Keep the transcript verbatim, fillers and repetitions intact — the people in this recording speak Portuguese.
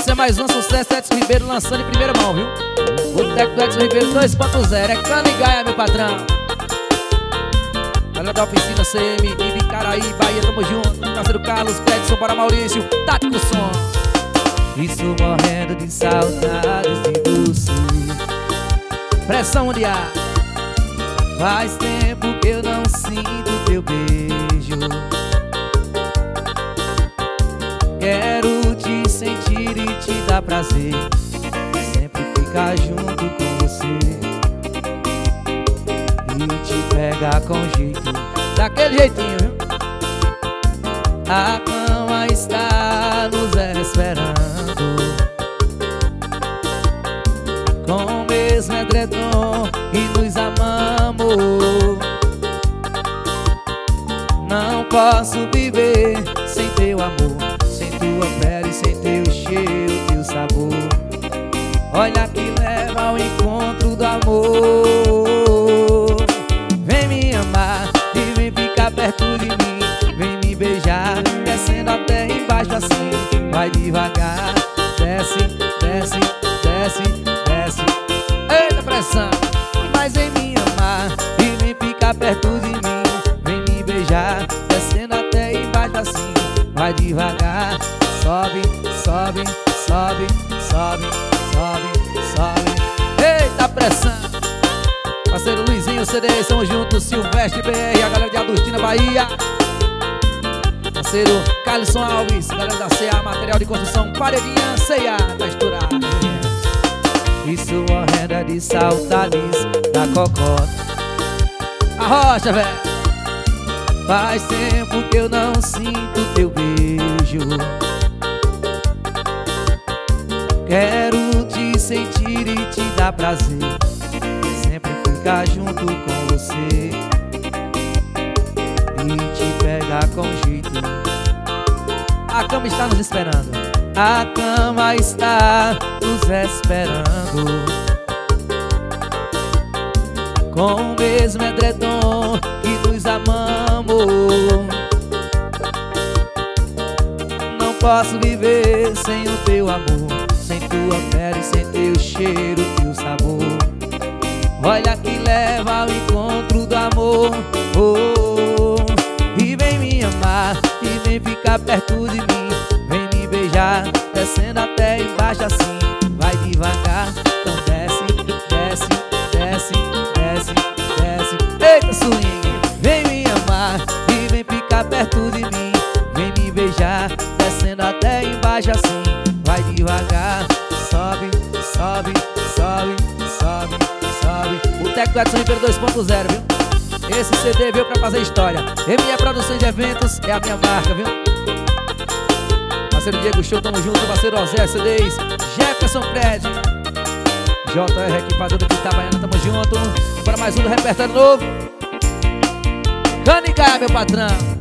Esse é mais um sucesso, Edson Ribeiro lançando em primeira mão, viu? O técnico do Edson Ribeiro dois ponto zero, é cana e gaia, meu patrão. Galera da oficina C M, Ibicaraí, Bahia, tamo junto. Parceiro Carlos, Cledson, para Maurício, Tático Som. Estou morrendo de saudades de você. Pressão de ar. Faz tempo que eu não sinto teu beijo. Quero te sentir e te dar prazer, sempre ficar junto com você e te pegar com jeito, daquele jeitinho, viu? A cama está nos esperando, com o mesmo edredom que nos amamos. Não posso viver sem teu amor, sem tua pele, sem teu cheiro, teu sabor. Olha que leva ao encontro do amor. Vem me amar e vem ficar perto de mim. Vem me beijar, descendo até embaixo assim. Vai devagar, desce, desce, desce, desce. Eita pressão! Mas vem me amar e vem ficar perto de mim. Vem me beijar, descendo até embaixo assim. Vai devagar, sobe, sobe, sobe, sobe, sobe, sobe. Eita pressão! Parceiro Luizinho, C D, estamos juntos. Silvestre B R, a galera de Adustina, Bahia. Parceiro Carlson Alves, galera da C A, material de construção, paredinha, C A, tá estourado. Isso morrendo de saudades da cocota. A rocha, velho. Faz tempo que eu não sinto teu beijo. Quero te sentir e te dar prazer, sempre ficar junto com você e te pegar com jeito. A cama está nos esperando, a cama está nos esperando, com o mesmo edredom que nos amamos. Não posso viver sem o teu amor, sem tua pele, sem teu cheiro, teu sabor. Olha que leva ao encontro do amor. Oh, e vem me amar e vem ficar perto de mim. Vem me beijar, descendo até embaixo assim. Vai devagar, então desce, desce, desce, desce, desce. Eita swing! Vem me amar e vem ficar perto de mim. Vem me beijar, descendo até embaixo assim. Vai devagar, sobe, sobe, sobe, sobe, sobe. O técnico Edson Ribeiro dois ponto zero, viu? Esse C D veio pra fazer história. M E Produções de Eventos é a minha marca, viu? Parceiro Diego Show, tamo junto. Parceiro Osé C Ds, Jefferson Fred, J R Equipadora de Itabaiana, tamo junto. Para mais um do repertório novo. Cana e gaia, meu patrão.